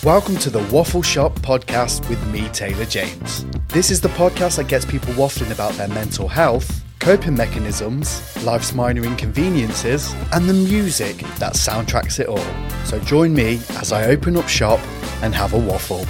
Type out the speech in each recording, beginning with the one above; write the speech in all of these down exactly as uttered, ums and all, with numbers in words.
Welcome to the Waffle Shop podcast with me, Taylor James. This is the podcast that gets people waffling about their mental health, coping mechanisms, life's minor inconveniences, and the music that soundtracks it all. So join me as I open up shop and have a waffle.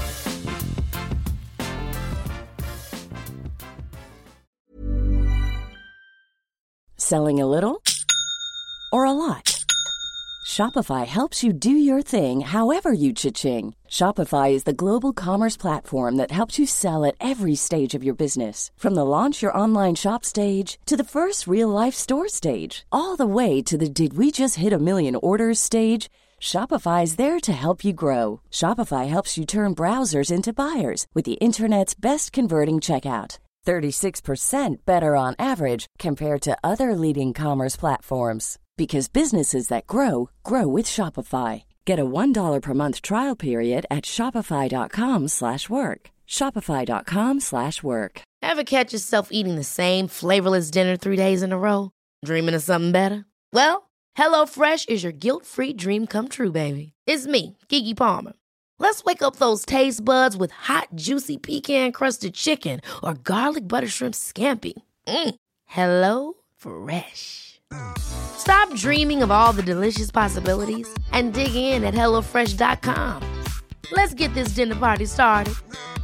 Selling a little or a lot? Shopify helps you do your thing however you cha-ching. Shopify is the global commerce platform that helps you sell at every stage of your business. From the launch your online shop stage to the first real-life store stage, all the way to the did we just hit a million orders stage. Shopify is there to help you grow. Shopify helps you turn browsers into buyers with the internet's best converting checkout. thirty-six percent better on average compared to other leading commerce platforms. Because businesses that grow, grow with Shopify. Get a one dollar per month trial period at shopify.com slash work. Shopify.com slash work. Ever catch yourself eating the same flavorless dinner three days in a row? Dreaming of something better? Well, HelloFresh is your guilt-free dream come true, baby. It's me, Keke Palmer. Let's wake up those taste buds with hot, juicy pecan-crusted chicken or garlic butter shrimp scampi. Mm. Hello Fresh. Stop dreaming of all the delicious possibilities and dig in at hello fresh dot com. Let's get this dinner party started.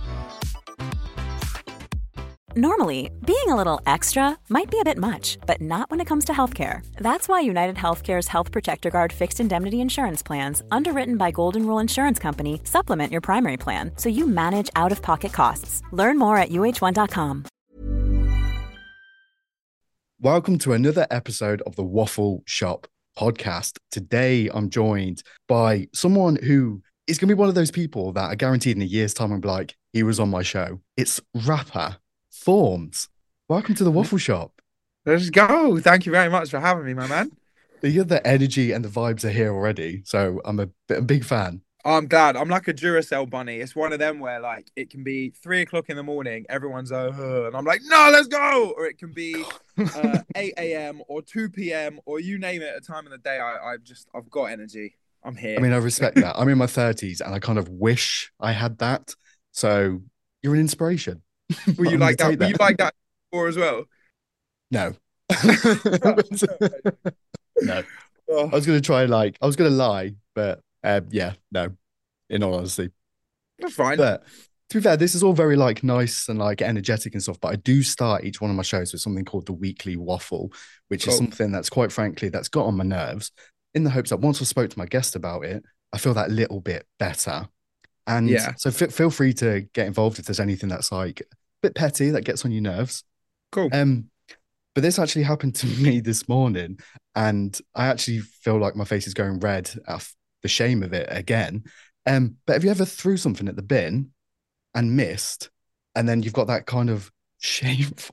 Normally, being a little extra might be a bit much, but not when it comes to healthcare. That's why United Healthcare's Health Protector Guard fixed indemnity insurance plans, underwritten by Golden Rule Insurance Company, supplement your primary plan so you manage out-of-pocket costs. Learn more at U H one dot com. Welcome to another episode of the Waffle Shop podcast. Today, I'm joined by someone who is going to be one of those people that I guaranteed in a year's time I'll be like, he was on my show. It's rapper Forms. Welcome to the Waffle Shop. Let's go. Thank you very much for having me, my man. You the energy and the vibes are here already, so I'm a, a big fan. I'm glad. I'm like a Duracell bunny. It's one of them where like it can be three o'clock in the morning, everyone's uh, uh, and I'm like, no, let's go. Or it can be uh, eight a.m. or two p.m. or you name it, a time of the day. I, I just, I've got energy. I'm here. I mean, I respect that. I'm in my thirties and I kind of wish I had that. So you're an inspiration. Were you like that? that? Were you like that before as well? No. No. Oh. I was going to try like, I was going to lie, but uh, yeah, no, in all honesty. That's fine. But to be fair, this is all very like nice and like energetic and stuff, but I do start each one of my shows with something called the Weekly Waffle, which cool. is something that's quite frankly, that's got on my nerves, in the hopes that once I spoke to my guest about it, I feel that little bit better. And yeah. so f- feel free to get involved if there's anything that's like a bit petty that gets on your nerves. Cool. Um, but this actually happened to me this morning, and I actually feel like my face is going red at the shame of it again. Um, but have you ever threw something at the bin and missed, and then you've got that kind of shameful,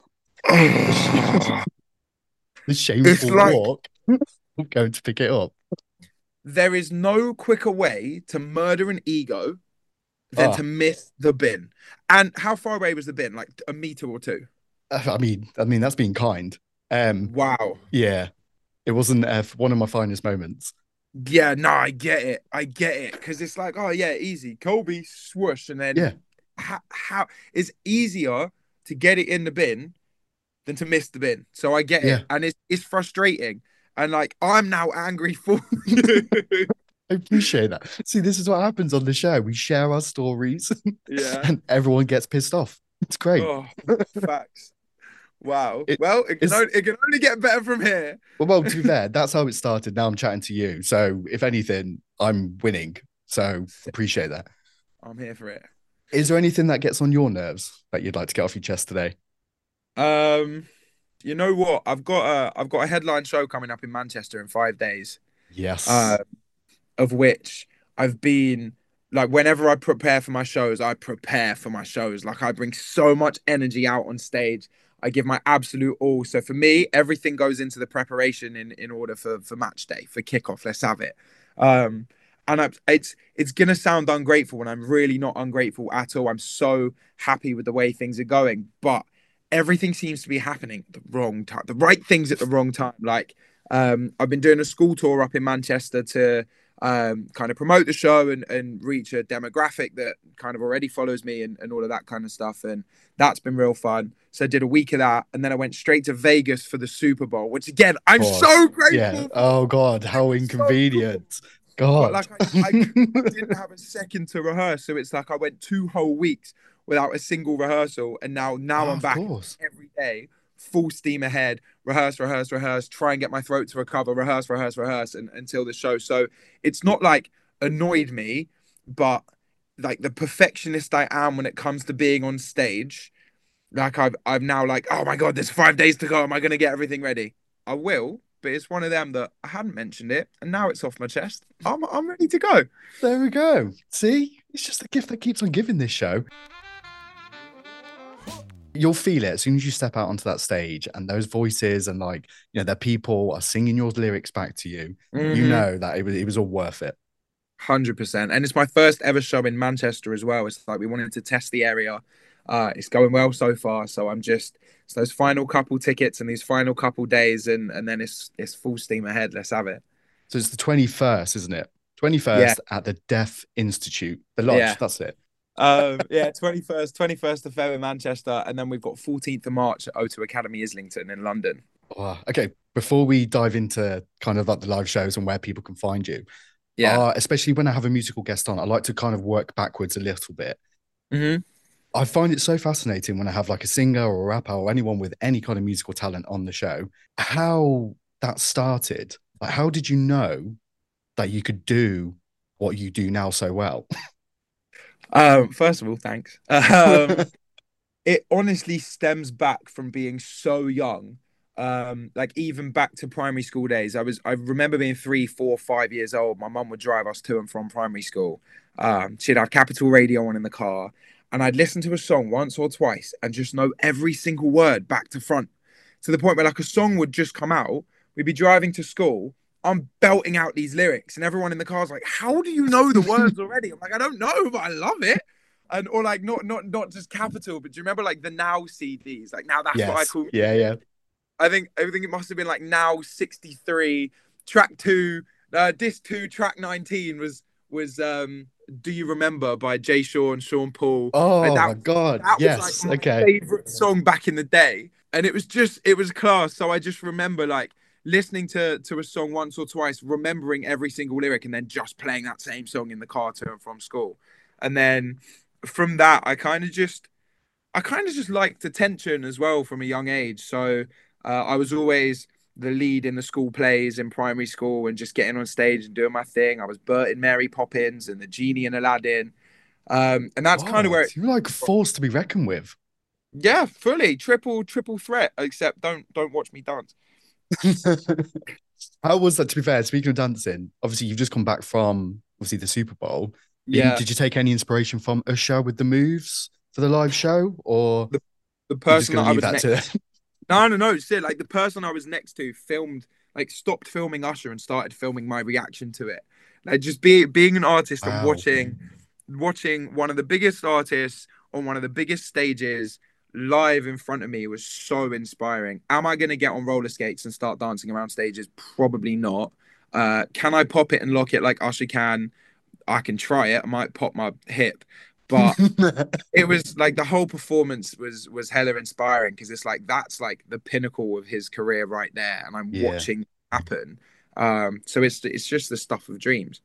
the shameful like, walk of going to pick it up? There is no quicker way to murder an ego than oh. to miss the bin. And how far away was the bin? Like a meter or two? I mean, I mean that's being kind. Um, wow. Yeah, it wasn't uh, one of my finest moments. Yeah, no, I get it. I get it. Because it's like, oh, yeah, easy. Kobe, swoosh. And then yeah. how, how it's easier to get it in the bin than to miss the bin. So I get yeah. it. And it's, it's frustrating. And like, I'm now angry for you. I appreciate that. See, this is what happens on the show. We share our stories. Yeah. And everyone gets pissed off. It's great. Oh, facts. Wow. It, well, it can, only, it can only get better from here. Well, well, to be fair, that's how it started. Now I'm chatting to you. So if anything, I'm winning. So appreciate that. I'm here for it. Is there anything that gets on your nerves that you'd like to get off your chest today? Um, you know what? I've got a I've got a headline show coming up in Manchester in five days. Yes. Uh, of which I've been like, whenever I prepare for my shows, I prepare for my shows. Like I bring so much energy out on stage. I give my absolute all. So for me, everything goes into the preparation in, in order for, for match day, for kickoff. Let's have it. Um, and I, it's it's going to sound ungrateful, and I'm really not ungrateful at all. I'm so happy with the way things are going. But everything seems to be happening at the wrong time, the right things at the wrong time. Like um, I've been doing a school tour up in Manchester to um, kind of promote the show and, and reach a demographic that kind of already follows me and, and all of that kind of stuff. And that's been real fun. So I did a week of that. And then I went straight to Vegas for the Super Bowl, which again, I'm so grateful Yeah. for. Oh, God, how inconvenient. So cool. God. But like I, I, I didn't have a second to rehearse. So it's like I went two whole weeks without a single rehearsal. And now, now oh, I'm back every day, full steam ahead, rehearse, rehearse, rehearse, try and get my throat to recover, rehearse, rehearse, rehearse and, until the show. So it's not like annoyed me, but like the perfectionist I am when it comes to being on stage, like I've, I've now like, oh my God, there's five days to go. Am I going to get everything ready? I will, but it's one of them that I hadn't mentioned it. And now it's off my chest. I'm, I'm ready to go. There we go. See, it's just a gift that keeps on giving this show. You'll feel it as soon as you step out onto that stage and those voices and like, you know, the people are singing your lyrics back to you. Mm-hmm. You know that it was, it was all worth it. one hundred percent. And it's my first ever show in Manchester as well. It's like we wanted to test the area. Uh, it's going well so far. So I'm just, it's those final couple tickets and these final couple days and, and then it's, it's full steam ahead. Let's have it. So it's the twenty-first, isn't it? twenty-first yeah. At the Deaf Institute. The Lodge, yeah. That's it. um yeah twenty-first twenty-first of February in Manchester, and then we've got fourteenth of March at O two Academy Islington in London. Wow. Okay, before we dive into kind of like the live shows and where people can find you, yeah uh, especially when I have a musical guest on, I like to kind of work backwards a little bit. Mm-hmm. I find it so fascinating when I have like a singer or a rapper or anyone with any kind of musical talent on the show, how that started. Like, how did you know that you could do what you do now so well? Um, first of all, thanks. Um, it honestly stems back from being so young. Um, like even back to primary school days. I was I remember being three, four, five years old. My mum would drive us to and from primary school. Um, she'd have Capital Radio on in the car, and I'd listen to a song once or twice and just know every single word back to front. To the point where like a song would just come out, we'd be driving to school, I'm belting out these lyrics and everyone in the car's like, how do you know the words already? I'm like, I don't know, but I love it. And or like not not not just Capital, but do you remember like the Now C Ds? Like now that's yes. what I call Yeah, yeah. I think I think it must have been like Now sixty-three, track two, uh disc two, track nineteen was was um Do You Remember by Jay Shaw and Sean Paul. Oh like that, my god. That yes. was like my okay. favorite song back in the day. And it was just it was class. So I just remember like listening to to a song once or twice, remembering every single lyric, and then just playing that same song in the car to and from school. And then from that, I kind of just, I kind of just liked attention as well from a young age. So uh, I was always the lead in the school plays in primary school and just getting on stage and doing my thing. I was Bert in Mary Poppins and the genie in Aladdin. Um, and that's God, kind of where it, you're like forced to be reckoned with. Yeah, fully triple, triple threat, except don't, don't watch me dance. How was that, to be fair? Speaking of dancing, obviously you've just come back from obviously the Super Bowl. Yeah. Did, did you take any inspiration from Usher with the moves for the live show, or the, the person that I was that next to... No, no, no. Still, like the person I was next to filmed, like stopped filming Usher and started filming my reaction to it. Like just being being an artist wow. and watching watching one of the biggest artists on one of the biggest stages live in front of me was so inspiring. Am I going to get on roller skates and start dancing around stages? Probably not. Uh, can I pop it and lock it like Usher can? I can try it. I might pop my hip, but it was like the whole performance was was hella inspiring because it's like that's like the pinnacle of his career right there, and I'm yeah. watching it happen. Um, so it's it's just the stuff of dreams.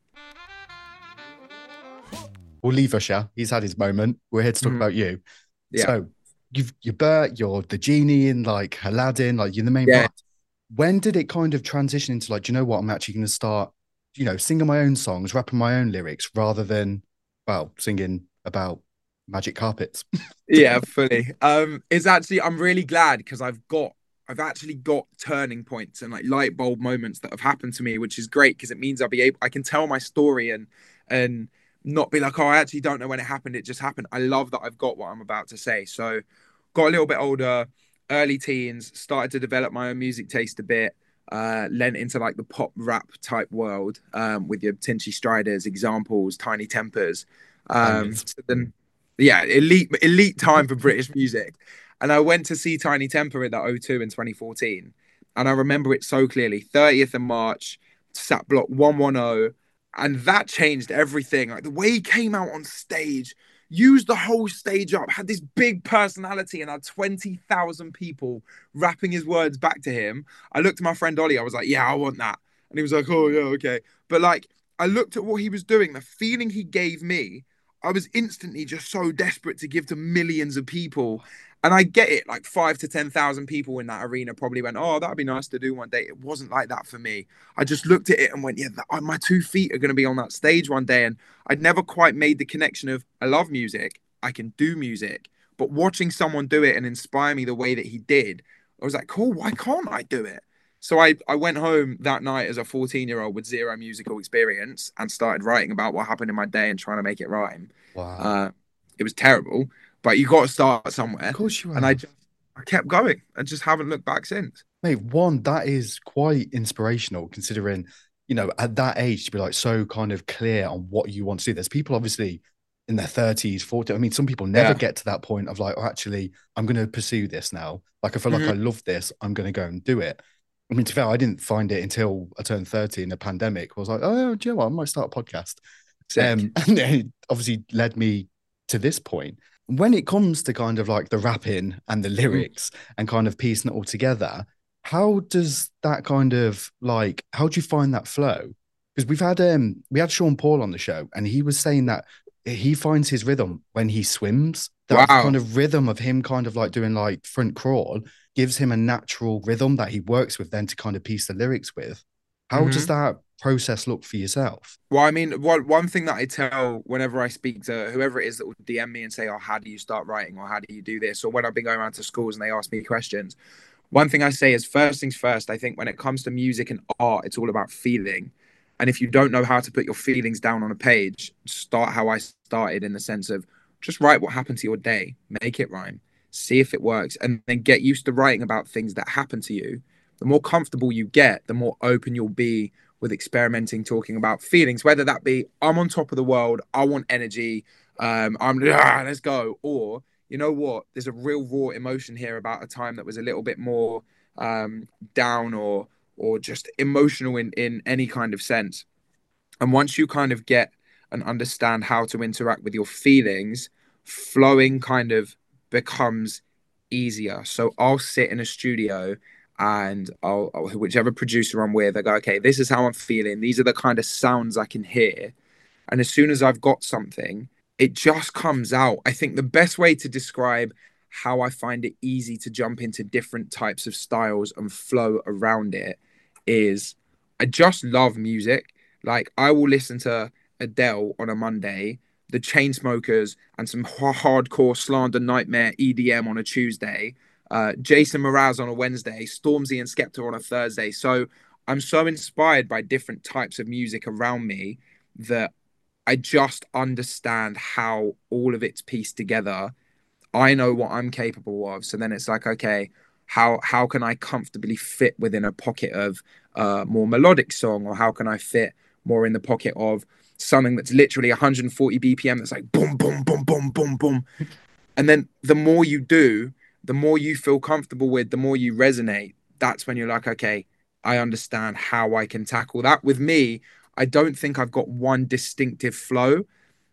We'll leave Usher. He's had his moment. We're here to talk mm-hmm. about you. Yeah. So you've you're Bert, you're the genie in like Aladdin, like you're the main yeah. part. When did it kind of transition into like, do you know what? I'm actually going to start, you know, singing my own songs, rapping my own lyrics, rather than, well, singing about magic carpets. Yeah, fully. Um, it's actually, I'm really glad because I've got, I've actually got turning points and like light bulb moments that have happened to me, which is great because it means I'll be able, I can tell my story and, and not be like, oh, I actually don't know when it happened. It just happened. I love that I've got what I'm about to say. So got a little bit older, early teens, started to develop my own music taste a bit. Uh, lent into like the pop rap type world um, with your Tinchy Striders, Examples, Tiny Tempers. Um, so then, yeah, elite elite time for British music. And I went to see Tiny Temper at the O two in twenty fourteen. And I remember it so clearly. thirtieth of March, sat block one ten. And that changed everything. Like the way he came out on stage, used the whole stage up, had this big personality, and had twenty thousand people rapping his words back to him. I looked at my friend Ollie. I was like, yeah, I want that. And he was like, oh, yeah, okay. But like, I looked at what he was doing, the feeling he gave me. I was instantly just so desperate to give to millions of people. And I get it, like five to ten thousand people in that arena probably went, oh, that'd be nice to do one day. It wasn't like that for me. I just looked at it and went, yeah, that, my two feet are going to be on that stage one day. And I'd never quite made the connection of, I love music, I can do music. But watching someone do it and inspire me the way that he did, I was like, cool, why can't I do it? So I, I went home that night as a fourteen-year-old with zero musical experience and started writing about what happened in my day and trying to make it rhyme. Wow. Uh, it was terrible. But you got to start somewhere. Of course you have. And I just, I kept going and just haven't looked back since. Mate, one, that is quite inspirational considering, you know, at that age to be like so kind of clear on what you want to do. There's people obviously in their thirties, forties. I mean, some people never yeah. get to that point of like, oh, actually, I'm going to pursue this now. Like, I feel mm-hmm. like I love this. I'm going to go and do it. I mean, to be fair, I didn't find it until I turned thirty in the pandemic. I was like, oh, do you know what? I might start a podcast. Um, and it obviously led me to this point. When it comes to kind of like the rapping and the lyrics mm. and kind of piecing it all together, how does that kind of like, how do you find that flow? Because we've had, um, we had Sean Paul on the show and he was saying that he finds his rhythm when he swims. That wow. kind of rhythm of him kind of like doing like front crawl gives him a natural rhythm that he works with then to kind of piece the lyrics with. How mm-hmm. does that process look for yourself? Well, I mean, one, one thing that I tell whenever I speak to whoever it is that will D M me and say, oh, how do you start writing? Or how do you do this? Or when I've been going around to schools and they ask me questions, one thing I say is first things first. I think when it comes to music and art, it's all about feeling. And if you don't know how to put your feelings down on a page, start how I started in the sense of just write what happened to your day, make it rhyme, see if it works, and then get used to writing about things that happen to you. The more comfortable you get, the more open you'll be with experimenting, talking about feelings, whether that be, I'm on top of the world, I want energy, um, I'm, ah, let's go. Or, you know what, there's a real raw emotion here about a time that was a little bit more um, down or or just emotional in, in any kind of sense. And once you kind of get and understand how to interact with your feelings, flowing kind of becomes easier. So I'll sit in a studio and I'll, I'll whichever producer I'm with, I go, okay, this is how I'm feeling. These are the kind of sounds I can hear. And as soon as I've got something, it just comes out. I think the best way to describe how I find it easy to jump into different types of styles and flow around it is I just love music. Like I will listen to Adele on a Monday, the Chainsmokers and some hardcore Slander Nightmare E D M on a Tuesday, uh, Jason Mraz on a Wednesday, Stormzy and Skepta on a Thursday. So I'm so inspired by different types of music around me that I just understand how all of it's pieced together. I know what I'm capable of. So then it's like, okay, how how can I comfortably fit within a pocket of a uh, more melodic song? Or how can I fit more in the pocket of something that's literally one hundred forty B P M that's like boom, boom, boom, boom, boom, boom. And then the more you do, the more you feel comfortable with, the more you resonate. That's when you're like, okay, I understand how I can tackle that. With me, I don't think I've got one distinctive flow,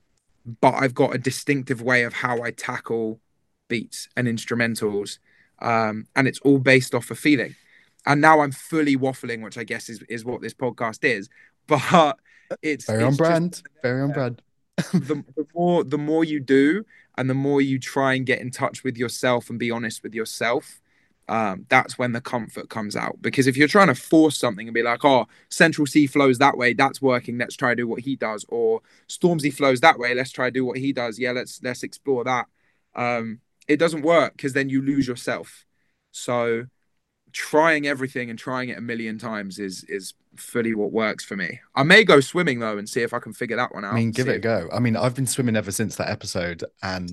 but I've got a distinctive way of how I tackle beats and instrumentals. Um, and it's all based off of feeling. And now I'm fully waffling, which I guess is, is what this podcast is. But it's very it's on brand, just, very on brand. the, the more the more you do, and the more you try and get in touch with yourself and be honest with yourself, um, that's when the comfort comes out. Because if you're trying to force something and be like, oh, Central C flows that way, that's working, let's try to do what he does, or Stormzy flows that way, let's try to do what he does, yeah, let's let's explore that. Um, it doesn't work because then you lose yourself. So trying everything and trying it a million times is is fully what works for me. I may go swimming though and see if I can figure that one out. I mean, give it a go. I mean, I've been swimming ever since that episode, and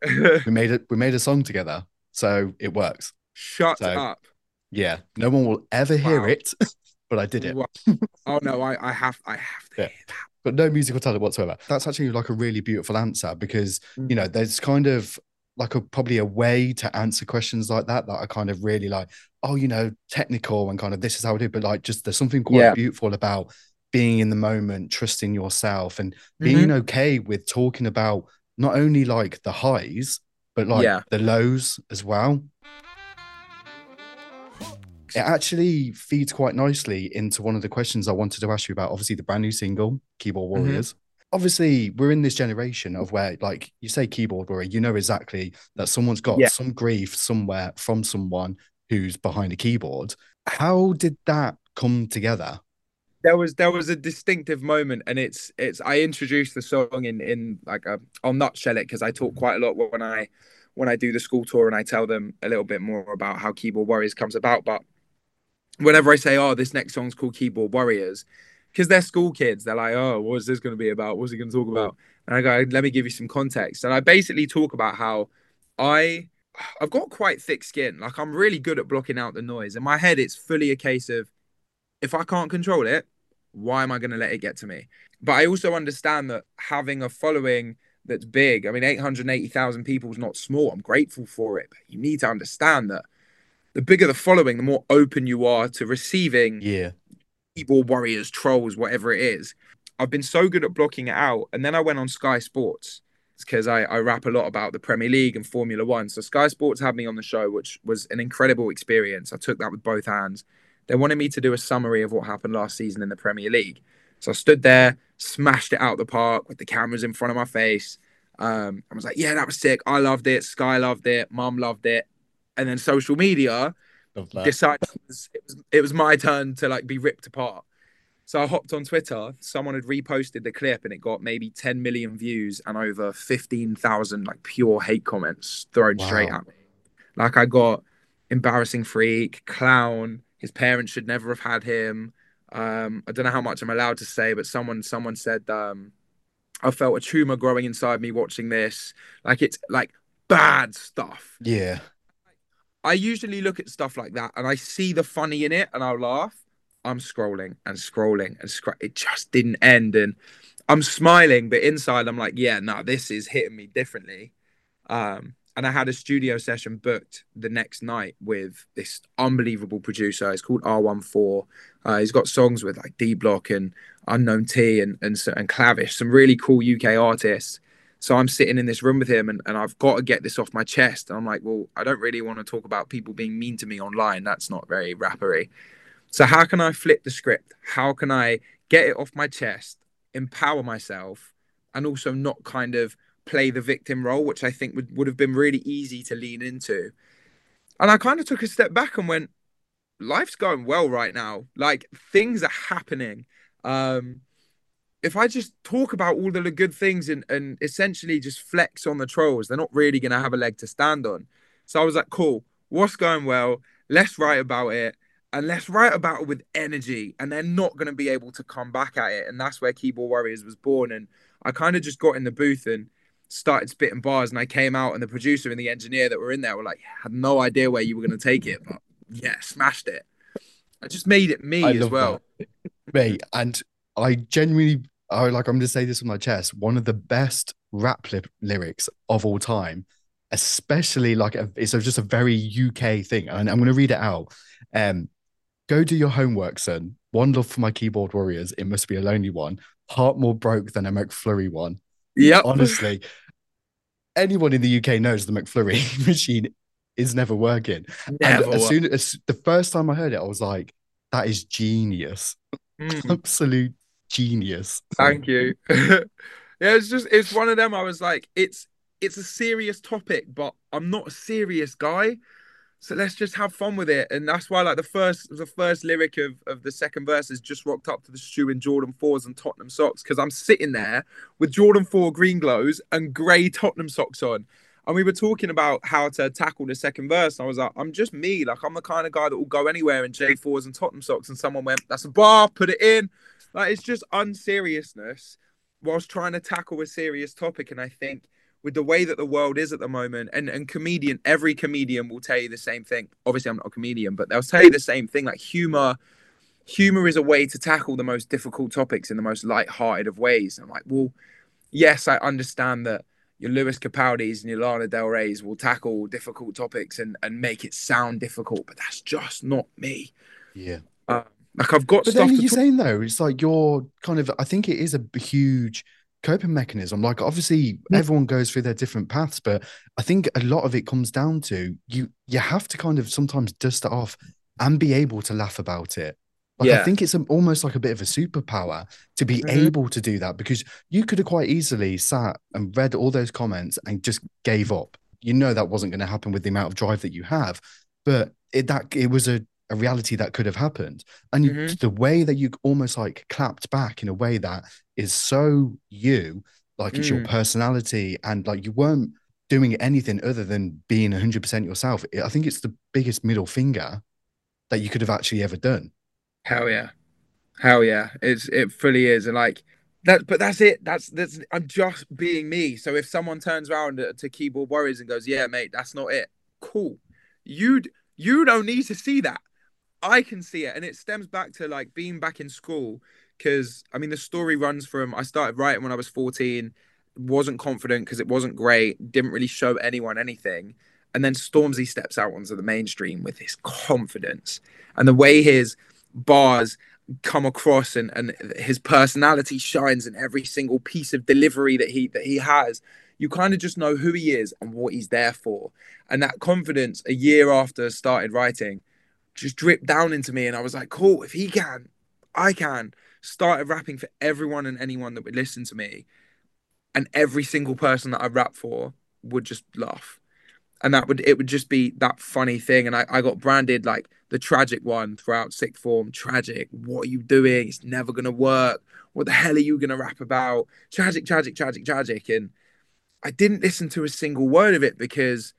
we made it. We made a song together, so it works. Shut so, up. Yeah, no one will ever hear wow. it, but I did it. Oh no, I I have I have to yeah. hear that. But no musical talent whatsoever. That's actually like a really beautiful answer because mm. you know there's kind of like a probably a way to answer questions like that that are kind of really like, oh, you know, technical and kind of this is how I do, but like just there's something quite yeah. beautiful about being in the moment, trusting yourself, and being Hmm. okay with talking about not only like the highs, but like Yeah. the lows as well. It actually feeds quite nicely into one of the questions I wanted to ask you about. Obviously, the brand new single, Keyboard Hmm. Warriors. Obviously, we're in this generation of where, like you say, keyboard warrior, you know exactly that someone's got Yeah. some grief somewhere from someone who's behind a keyboard. How did that come together? There was there was a distinctive moment, and it's it's I introduced the song in in like a, I'll nutshell it because I talk quite a lot when I when I do the school tour and I tell them a little bit more about how Keyboard Warriors comes about. But whenever I say, oh, this next song's called Keyboard Warriors, because they're school kids, they're like, oh, what's this going to be about? What's he going to talk about? And I go, let me give you some context. And I basically talk about how I I've got quite thick skin. Like I'm really good at blocking out the noise. In my head, it's fully a case of if I can't control it, why am I going to let it get to me? But I also understand that having a following that's big, I mean, eight hundred eighty thousand people is not small. I'm grateful for it. But you need to understand that the bigger the following, the more open you are to receiving Yeah. keyboard warriors, trolls, whatever it is. I've been so good at blocking it out. And then I went on Sky Sports because I, I rap a lot about the Premier League and Formula One. So Sky Sports had me on the show, which was an incredible experience. I took that with both hands. They wanted me to do a summary of what happened last season in the Premier League. So I stood there, smashed it out the park with the cameras in front of my face. Um, I was like, yeah, that was sick. I loved it. Sky loved it. Mum loved it. And then social media Love that. decided it was, it was it was my turn to like be ripped apart. So I hopped on Twitter. Someone had reposted the clip and it got maybe ten million views and over fifteen thousand like pure hate comments thrown straight Wow. at me. Like I got embarrassing freak, clown, his parents should never have had him. Um, I don't know how much I'm allowed to say, but someone someone said um, I felt a tumor growing inside me watching this. Like it's like bad stuff. Yeah. I usually look at stuff like that and I see the funny in it and I'll laugh. I'm scrolling and scrolling and scr- it just didn't end. And I'm smiling, but inside I'm like, yeah, no, this is hitting me differently. Um, and I had a studio session booked the next night with this unbelievable producer. It's called R one four. Uh, he's got songs with like D Block and Unknown T and, and, and Clavish, some really cool U K artists. So I'm sitting in this room with him and, and I've got to get this off my chest. And I'm like, well, I don't really want to talk about people being mean to me online. That's not very rappery. So how can I flip the script? How can I get it off my chest, empower myself, and also not kind of play the victim role, which I think would, would have been really easy to lean into. And I kind of took a step back and went, life's going well right now. Like things are happening. Um, if I just talk about all the good things and, and essentially just flex on the trolls, they're not really going to have a leg to stand on. So I was like, cool, what's going well? Let's write about it. And let's write about it with energy. And they're not going to be able to come back at it. And that's where Keyboard Warriors was born. And I kind of just got in the booth and started spitting bars. And I came out and the producer and the engineer that were in there were like, had no idea where you were going to take it. But yeah, smashed it. I just made it I me as love well. that. Mate, and I genuinely, I like, I'm going to say this with my chest, one of the best rap li- lyrics of all time, especially like, a, it's a, just a very U K thing. And I'm going to read it out. Um, Go do your homework, son. One love for my keyboard warriors. It must be a lonely one. Heart more broke than a McFlurry one. Yep. Honestly, anyone in the U K knows the McFlurry machine is never working. Never and as worked. soon as the first time I heard it, I was like, that is genius. Mm, Absolute genius. thank you. Yeah, it's just it's one of them. I was like, it's it's a serious topic, but I'm not a serious guy. So let's just have fun with it. And that's why like the first the first lyric of, of the second verse is just rocked up to the shoe in Jordan fours and Tottenham socks. Cause I'm sitting there with Jordan four green glows and grey Tottenham socks on. And we were talking about how to tackle the second verse. And I was like, I'm just me. Like I'm the kind of guy that will go anywhere in J fours and Tottenham socks. And someone went, that's a bar, put it in. Like it's just unseriousness whilst trying to tackle a serious topic. And I think with the way that the world is at the moment, and, and comedian, every comedian will tell you the same thing. Obviously, I'm not a comedian, but they'll tell you the same thing. Like humor, humor is a way to tackle the most difficult topics in the most light-hearted of ways. And I'm like, well, yes, I understand that your Lewis Capaldis and your Lana Del Reys will tackle difficult topics and, and make it sound difficult, but that's just not me. Yeah. Uh, Like I've got But stuff then to you're talk. saying though, it's like you're kind of, I think it is a huge coping mechanism. Like obviously everyone goes through their different paths, but I think a lot of it comes down to you, you have to kind of sometimes dust it off and be able to laugh about it. Like I Yeah. think it's a, almost like a bit of a superpower to be Mhm. able to do that, because you could have quite easily sat and read all those comments and just gave up. You know that wasn't going to happen with the amount of drive that you have, but it that it was a, a reality that could have happened. And you, Mhm. the way that you almost like clapped back in a way that is so you, like it's your Mm. personality, and like you weren't doing anything other than being one hundred percent yourself. I think it's the biggest middle finger that you could have actually ever done. Hell yeah. Hell yeah. It's it fully is. And like that, but that's it. That's that's I'm just being me. So if someone turns around to, to Keyboard Warriors and goes, yeah, mate, that's not it. Cool. You'd you don't need to see that. I can see it. And it stems back to like being back in school. Cause I mean the story runs from I started writing when I was fourteen, wasn't confident because it wasn't great, didn't really show anyone anything. And then Stormzy steps out onto the mainstream with his confidence. And the way his bars come across and, and his personality shines in every single piece of delivery that he that he has, you kind of just know who he is and what he's there for. And that confidence a year after I started writing just dripped down into me, and I was like, cool, if he can, I can. Started rapping for everyone and anyone that would listen to me, and every single person that I rap for would just laugh. And that would it would just be that funny thing. And I, I got branded like the tragic one throughout sixth form. Tragic. What are you doing? It's never gonna work. What the hell are you gonna rap about? Tragic, tragic, tragic, tragic. And I didn't listen to a single word of it because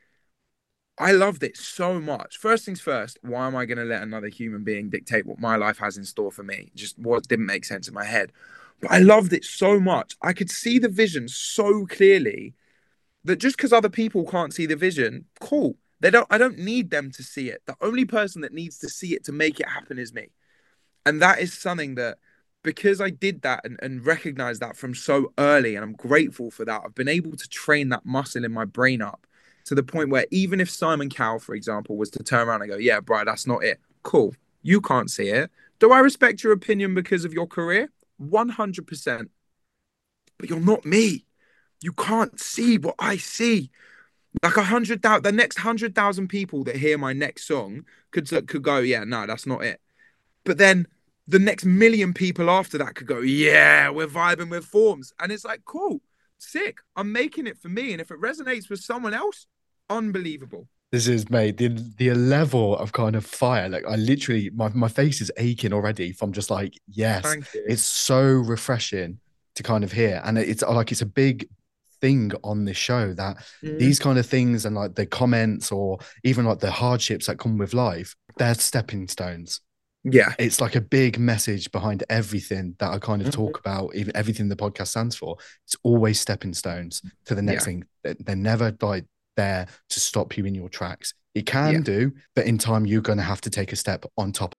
I loved it so much. First things first, why am I gonna let another human being dictate what my life has in store for me? Just what didn't make sense in my head. But I loved it so much. I could see the vision so clearly that just because other people can't see the vision, cool. They don't. I don't need them to see it. The only person that needs to see it to make it happen is me. And that is something that, because I did that and, and recognized that from so early, and I'm grateful for that, I've been able to train that muscle in my brain up to the point where even if Simon Cowell, for example, was to turn around and go, yeah, Brian, that's not it. Cool. You can't see it. Do I respect your opinion because of your career? one hundred percent. But you're not me. You can't see what I see. Like a hundred thousand, the next hundred thousand people that hear my next song could could go, yeah, no, that's not it. But then the next million people after that could go, yeah, we're vibing with Forms, and it's like, cool, sick. I'm making it for me, and if it resonates with someone else, unbelievable. This is, mate, the the level of kind of fire. Like I literally, my, my face is aching already from just like, yes, Thank you. it's so refreshing to kind of hear. And it's like, it's a big thing on this show that Mm-hmm. these kind of things and like the comments or even like the hardships that come with life, they're stepping stones. Yeah. It's like a big message behind everything that I kind of Mm-hmm. talk about, even everything the podcast stands for. It's always stepping stones to the next Yeah. thing. They're never like there to stop you in your tracks. It can Yeah. do, but in time you're going to have to take a step on top.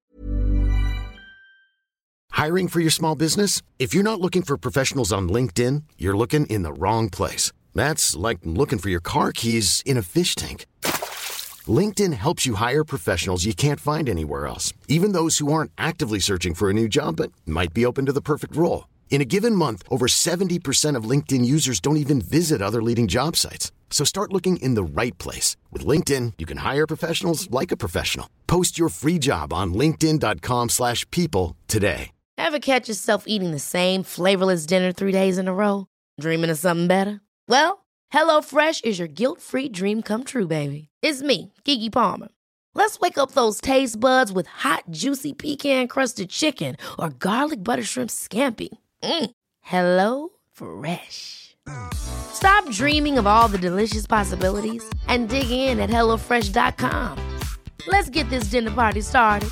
Hiring for your small business? If you're not looking for professionals on LinkedIn, you're looking in the wrong place. That's like looking for your car keys in a fish tank. LinkedIn helps you hire professionals you can't find anywhere else, even those who aren't actively searching for a new job but might be open to the perfect role. In a given month, over seventy percent of LinkedIn users don't even visit other leading job sites. So start looking in the right place. With LinkedIn, you can hire professionals like a professional. Post your free job on linkedin.com slash people today. Ever catch yourself eating the same flavorless dinner three days in a row? Dreaming of something better? Well, HelloFresh is your guilt-free dream come true, baby. It's me, Keke Palmer. Let's wake up those taste buds with hot, juicy pecan-crusted chicken or garlic butter shrimp scampi. Mm. Hello Fresh. Stop dreaming of all the delicious possibilities and dig in at hello fresh dot com. Let's get this dinner party started.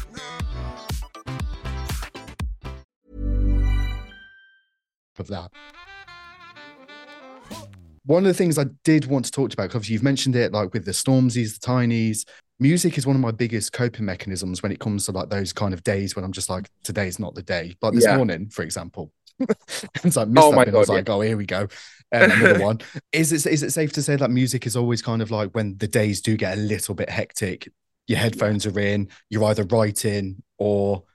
Of that. One of the things I did want to talk about, because you've mentioned it, like with the Stormzys, the Tinies, music is one of my biggest coping mechanisms when it comes to like those kind of days when I'm just like, today's not the day. Like this Yeah. morning, for example. It's like, missed Oh that my bit. I was God, like, oh, here we go. Um, another one. Is it is it safe to say that music is always kind of like when the days do get a little bit hectic, your headphones are in, you're either writing or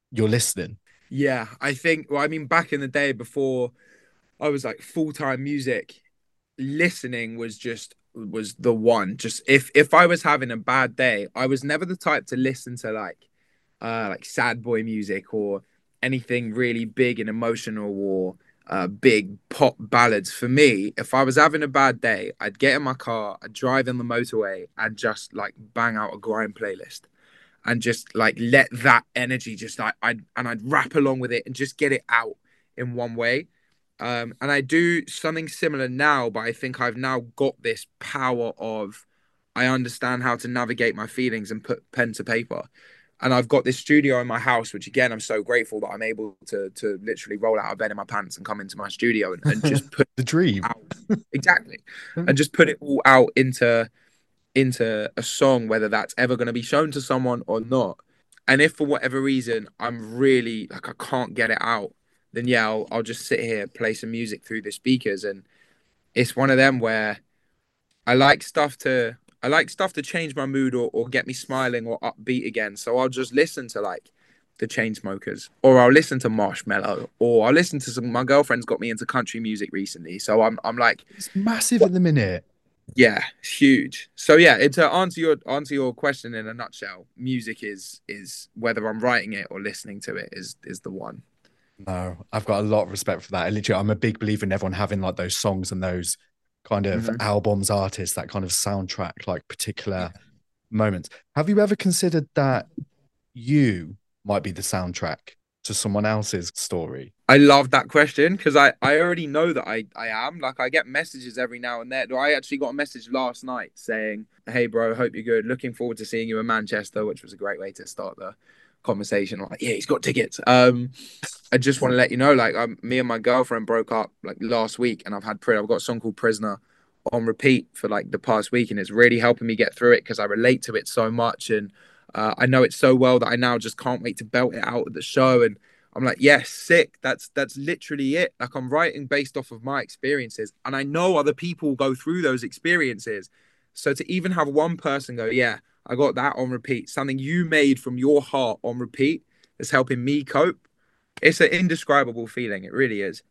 you're listening. Yeah, I think, well, I mean, back in the day before I was like full-time music, listening was just was the one. Just if if I was having a bad day, I was never the type to listen to like uh like sad boy music or anything really big and emotional or uh big pop ballads. For me, if I was having a bad day, I'd get in my car, I'd drive in the motorway, and just like bang out a grime playlist and just like let that energy just like I'd and I'd rap along with it and just get it out in one way. Um, and I do something similar now, but I think I've now got this power of I understand how to navigate my feelings and put pen to paper. And I've got this studio in my house, which again I'm so grateful that I'm able to to literally roll out of bed in my pants and come into my studio and, and just put The dream. out exactly and just put it all out into into a song, whether that's ever going to be shown to someone or not. And if for whatever reason I'm really like I can't get it out, then yeah, I'll, I'll just sit here, play some music through the speakers. And it's one of them where I like stuff to I like stuff to change my mood or, or get me smiling or upbeat again. So I'll just listen to like the Chainsmokers, or I'll listen to Marshmello, or I'll listen to some. My girlfriend's got me into country music recently, so I'm I'm like, It's massive at the minute. yeah, it's huge. So yeah, it, to answer your answer your question in a nutshell, music is is whether I'm writing it or listening to it is is the one. No, I've got a lot of respect for that. I literally, I'm a big believer in everyone having like those songs and those kind of Mhm. albums, artists, that kind of soundtrack, like particular moments. Have you ever considered that you might be the soundtrack to someone else's story? I love that question because I, I already know that I, I am. Like, I get messages every now and then. I actually got a message last night saying, "Hey, bro, hope you're good. Looking forward to seeing you in Manchester," which was a great way to start the conversation. I'm like, yeah, he's got tickets. Um, I just want to let you know, like, um, me and my girlfriend broke up like last week, and I've had I've got a song called Prisoner on repeat for like the past week, and it's really helping me get through it because I relate to it so much, and uh, I know it so well that I now just can't wait to belt it out at the show. And I'm like, yes, yeah, sick. That's that's literally it. Like, I'm writing based off of my experiences, and I know other people go through those experiences. So to even have one person go, yeah, I got that on repeat, something you made from your heart on repeat, is helping me cope. It's an indescribable feeling. It really is.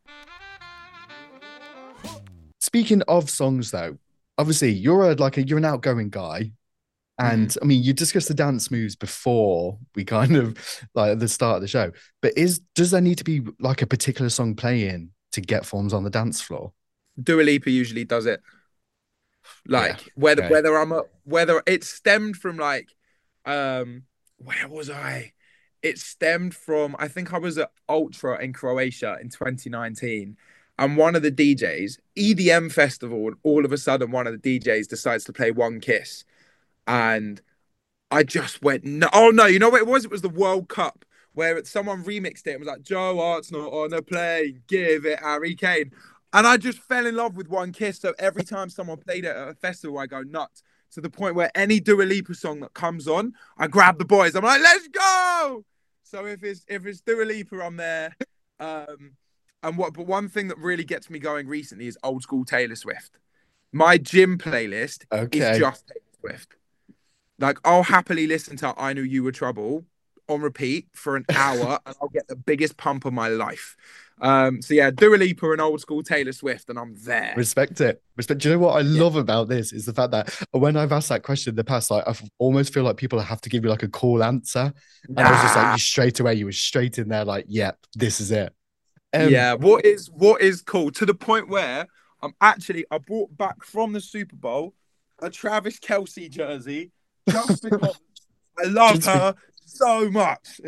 Speaking of songs, though, obviously you're a, like a you're an outgoing guy, and I mean you discussed the dance moves before we kind of like at the start of the show. But is does there need to be like a particular song playing to get forms on the dance floor? Dua Lipa usually does it. Like Yeah, whether okay. whether I'm a, whether it stemmed from like um where was I? It stemmed from I think I was at Ultra in Croatia in twenty nineteen, and one of the D Js, E D M festival, and all of a sudden one of the D Js decides to play One Kiss, and I just went no. Oh no, you know what it was? It was the World Cup where someone remixed it and was like, "Joe Hart's not on a plane, give it Harry Kane." And I just fell in love with One Kiss. So every time someone played it at a festival, I go nuts to the point where any Dua Lipa song that comes on, I grab the boys. I'm like, let's go. So if it's if it's Dua Lipa, I'm there. Um, and what? But one thing that really gets me going recently is old school Taylor Swift. My gym playlist is Okay. just Taylor Swift. Like, I'll happily listen to I Knew You Were Trouble on repeat for an hour and I'll get the biggest pump of my life. Um, so yeah, Dua Lipa and old school Taylor Swift, and I'm there. Respect it. Respect. Do you know what I Yeah. love about this is the fact that when I've asked that question in the past, like I almost feel like people have to give you like a cool answer. And I was just like, Nah. you straight away, you were straight in there, like, yep, this is it. Um, Yeah, what is what is cool to the point where I'm actually I brought back from the Super Bowl a Travis Kelce jersey just because I love Just be- her so much.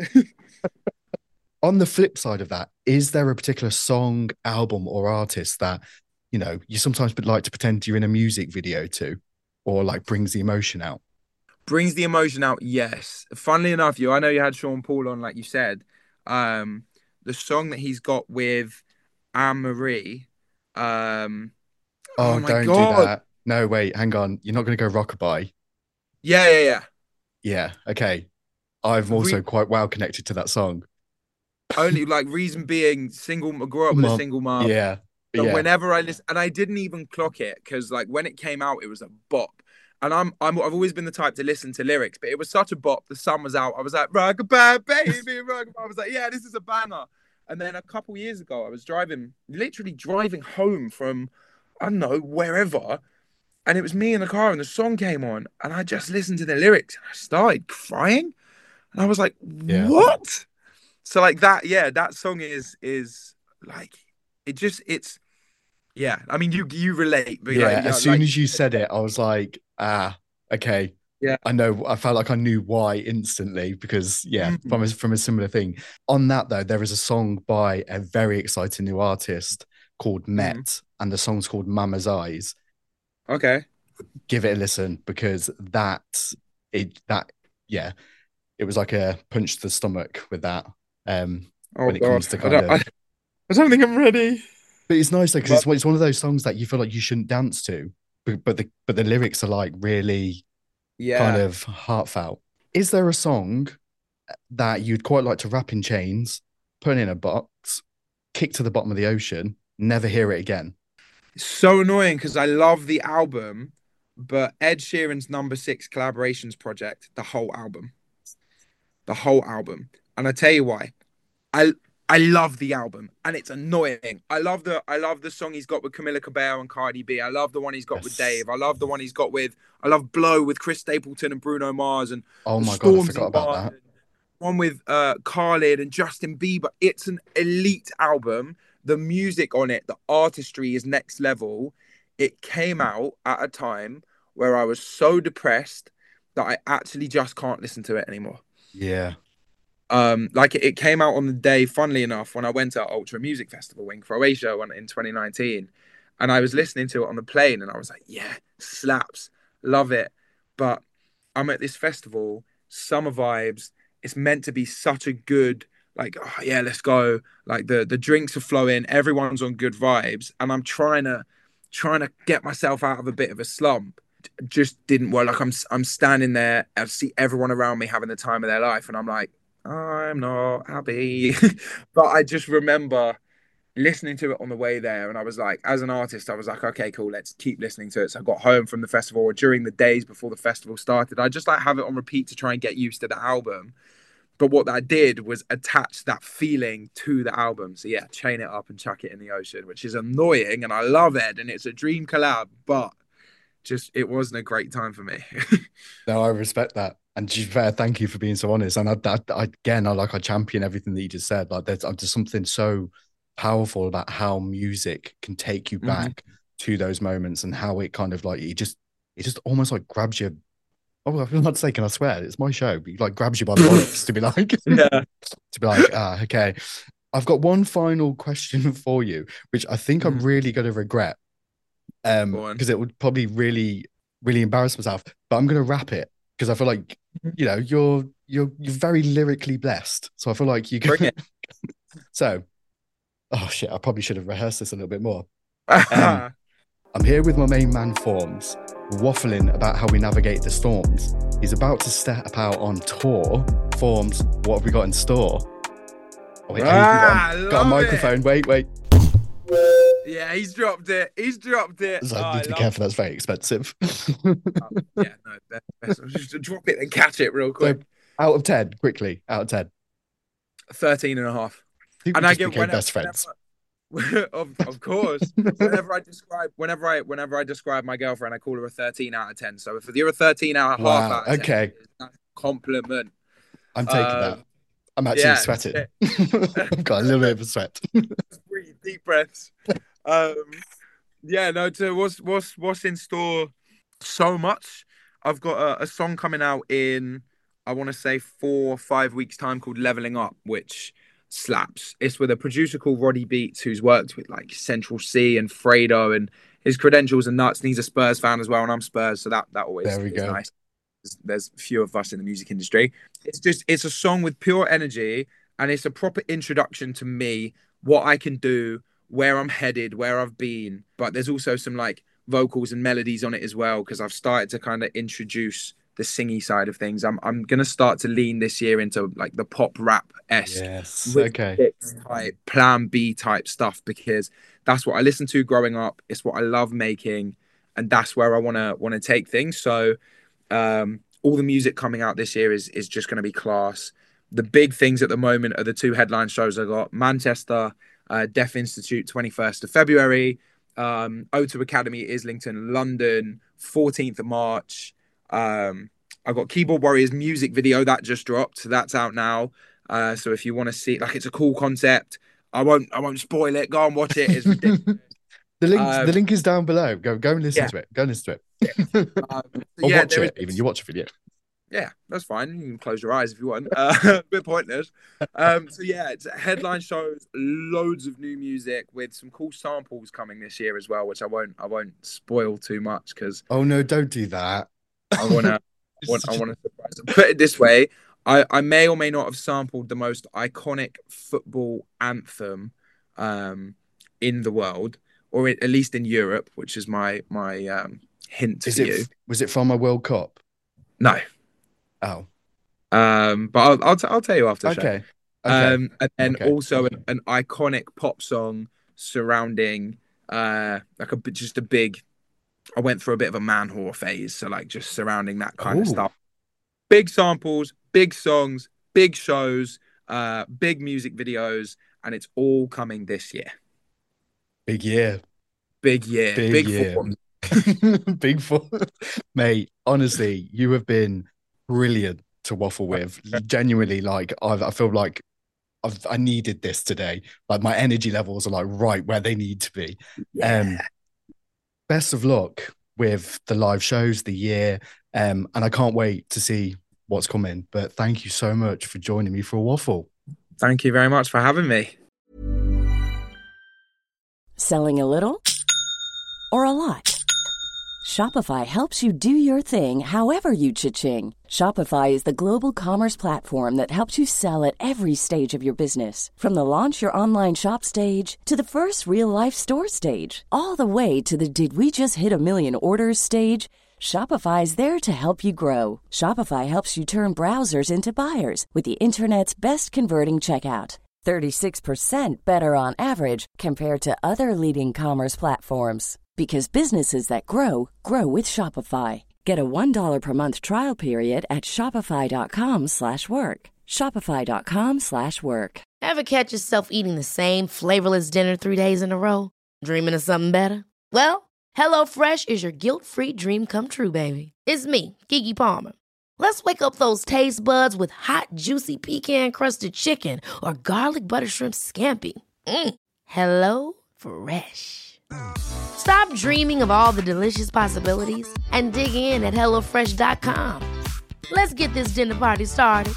on the flip side of that, is there a particular song, album, or artist that, you know, you sometimes would like to pretend you're in a music video to, or like brings the emotion out? Brings the emotion out, yes. Funnily enough, you I know you had Sean Paul on, like you said. Um, the song that he's got with Anne Marie. Um, Oh, oh my don't do god. that. No, wait, hang on. You're not going to go rockabye. Yeah, yeah, yeah. Yeah, okay. I'm also Re- quite well connected to that song. only like reason being single grew up with a Mum. single mom. Yeah, So yeah. whenever I listen, and I didn't even clock it because like when it came out, it was a bop. And I'm, I'm, I've always been the type to listen to lyrics, but it was such a bop. The sun was out. I was like, rockabye, baby, rockabye. I was like, yeah, this is a banger. And then a couple years ago, I was driving, literally driving home from, I don't know, wherever. And it was me in the car and the song came on. And I just listened to the lyrics and I started crying. And I was like, Yeah. what? So like that, yeah, that song is, is like, it just, it's, yeah. I mean, you, you relate. But Yeah. like, As yeah, soon like, as you said it, I was like, ah, okay. Yeah. I know. I felt like I knew why instantly because, yeah, Mhm. from a, from a similar thing. On that, though, there is a song by a very exciting new artist called Met, Mhm. and the song's called Mama's Eyes. Okay. Give it a listen because that, it, that, yeah, it was like a punch to the stomach with that. Um, Oh when it God. comes to I kind don't, of, I, I don't think I'm ready. but it's nice though because But it's, it's one of those songs that you feel like you shouldn't dance to, but, but the but the lyrics are like really kind yeah. of heartfelt. Is there a song that you'd quite like to wrap in chains, put in a box, kick to the bottom of the ocean, never hear it again? It's so annoying because I love the album, but Ed Sheeran's Number Six Collaborations project, the whole album, the whole album. And I tell you why. I I love the album and it's annoying. I love the I love the song he's got with Camila Cabello and Cardi B. I love the one he's got with Yes. Dave. I love the one he's got with I love Blow with Chris Stapleton and Bruno Mars and Oh the my God, I Stormzy forgot about one. that. One with uh Khalid and Justin Bieber. It's an elite album. The music on it, the artistry is next level. It came out at a time where I was so depressed that I actually just can't listen to it anymore. Yeah. Um, like it, it came out on the day, funnily enough, when I went to Ultra Music Festival in Croatia in twenty nineteen, and I was listening to it on the plane, and I was like, "Yeah, slaps, love it." But I'm at this festival, summer vibes. It's meant to be such a good, like, oh, yeah, let's go. Like the the drinks are flowing, everyone's on good vibes, and I'm trying to trying to get myself out of a bit of a slump. Just didn't work. Like I'm I'm standing there, I see everyone around me having the time of their life, and I'm like, I'm not happy. But I just remember listening to it on the way there. And I was like, as an artist, I was like, okay, cool, let's keep listening to it. So I got home from the festival or during the days before the festival started. I just like have it on repeat to try and get used to the album. But what that did was attach that feeling to the album. So yeah, chain it up and chuck it in the ocean, which is annoying. And I love it. And it's a dream collab, but just it wasn't a great time for me. No, I respect that. And to be fair, thank you for being so honest. And I, I, I again, I like I champion everything that you just said. Like there's, there's something so powerful about how music can take you Mhm. back to those moments and how it kind of like it just it just almost like grabs you. Oh, I'm not saying, can I swear? It's my show, but like grabs you by the bollocks to be like, Yeah. to be like, ah, okay. I've got one final question for you, which I think I'm Mhm. really going to regret, um, Go on. because it would probably really, really embarrass myself. But I'm going to wrap it because I feel like you know you're you're you're very lyrically blessed, so I feel like you Bring can. it. So, oh shit, I probably should have rehearsed this a little bit more. Um, I'm here with my main man, Forms, waffling about how we navigate the storms. He's about to step out on tour. Forms, what have we got in store? Oh, wait, Ah, got, a, got a love microphone. it. Wait, wait. Yeah, he's dropped it. He's dropped it. So Oh, I need I to be love careful. That's very expensive. it. Yeah, no, best, best. Just drop it and catch it real So, quick. out of ten, quickly, out of ten. thirteen and a half. I think we And I just get became whenever, best friends. whenever of, of course, whenever I describe, whenever I, whenever I describe my girlfriend, I call her a thirteen out of ten. So if you're a thirteen out of half Wow. out of ten, Okay. that's a compliment. I'm taking that. Um, I'm actually yeah, sweating. yeah. I've got a little bit of a sweat. Breathe deep breaths. Um, yeah, no. To what's what's what's in store? So much. I've got a, a song coming out in I want to say four or five weeks time called Leveling Up, which slaps. It's with a producer called Roddy Beats, who's worked with like Central C and Fredo, and his credentials are nuts. And he's a Spurs fan as well, and I'm Spurs, so that that always There we is go. nice. There's, there's few of us in the music industry. It's just it's a song with pure energy, and it's a proper introduction to me, what I can do, where I'm headed, where I've been. But there's also some like vocals and melodies on it as well, because I've started to kind of introduce the singy side of things. I'm I'm gonna start to lean this year into like the pop rap esque, Yes. Okay. type Plan B type stuff, because that's what I listened to growing up. It's what I love making, and that's where I want to want to take things. So um, all the music coming out this year is is just going to be class. The big things at the moment are the two headline shows I got: Manchester, uh, Deaf Institute, twenty-first of February, um, O two Academy, Islington, London, fourteenth of March. Um, I got Keyboard Warriors music video that just dropped, so that's out now. Uh, so if you want to see, like, it's a cool concept. I won't, I won't spoil it. Go and watch it. It's ridiculous. the link, um, the link is down below. Go, go and listen yeah. to it. Go and listen to it. Yeah. Um, so or yeah, watch it. Is... Even you watch a video. Yeah, that's fine. You can close your eyes if you want. Uh, a bit pointless. Um, so yeah, it's headline shows, loads of new music with some cool samples coming this year as well, which I won't, I won't spoil too much because. Oh no! Don't do that. I wanna, want, I want to surprise them. Put it this way: I, I may or may not have sampled the most iconic football anthem um, in the world, or at least in Europe, which is my my um, hint is to it, you. Was it from a World Cup? No. Oh. Um, but I'll I'll, t- I'll tell you after the okay. show. Okay. Um, and then okay. also an, an iconic pop song surrounding uh like a just a big. I went through a bit of a man whore phase, so like just surrounding that kind Ooh. of stuff. Big samples, big songs, big shows, uh, big music videos, and it's all coming this year. Big year. Big year. Big, big year. football. Big four. Mate, honestly, you have been brilliant to waffle with. Genuinely, like, I've, I feel like I've, I needed this today. Like, my energy levels are like right where they need to be. Yeah. Um, best of luck with the live shows, the year. Um, and I can't wait to see what's coming. But thank you so much for joining me for a waffle. Thank you very much for having me. Selling a little or a lot? Shopify helps you do your thing however you cha-ching. Shopify is the global commerce platform that helps you sell at every stage of your business. From the launch your online shop stage to the first real life store stage, all the way to the did we just hit a million orders stage. Shopify is there to help you grow. Shopify helps you turn browsers into buyers with the internet's best converting checkout. thirty-six percent better on average compared to other leading commerce platforms. Because businesses that grow, grow with Shopify. Get a one dollar per month trial period at shopify.com slash work. Shopify.com slash work. Ever catch yourself eating the same flavorless dinner three days in a row? Dreaming of something better? Well, HelloFresh is your guilt-free dream come true, baby. It's me, Keke Palmer. Let's wake up those taste buds with hot, juicy pecan-crusted chicken or garlic butter shrimp scampi. Mm. Hello Fresh. Stop dreaming of all the delicious possibilities and dig in at hello fresh dot com. Let's get this dinner party started.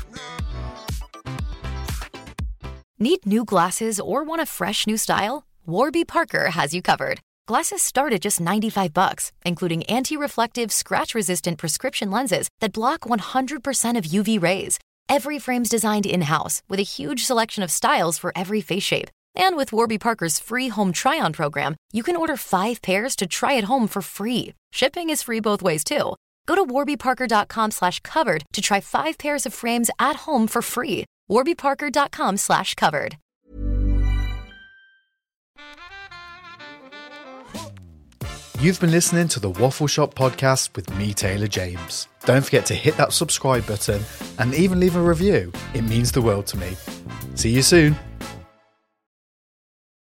Need new glasses or want a fresh new style? Warby Parker has you covered. Glasses start at just ninety-five bucks, including anti-reflective, scratch-resistant prescription lenses that block one hundred percent of U V rays. Every frame's designed in-house with a huge selection of styles for every face shape. And with Warby Parker's free home try-on program, you can order five pairs to try at home for free. Shipping is free both ways, too. Go to warbyparker.com slash covered to try five pairs of frames at home for free. warbyparker.com slash covered. You've been listening to the Waffle Shop podcast with me, Taylor James. Don't forget to hit that subscribe button and even leave a review. It means the world to me. See you soon.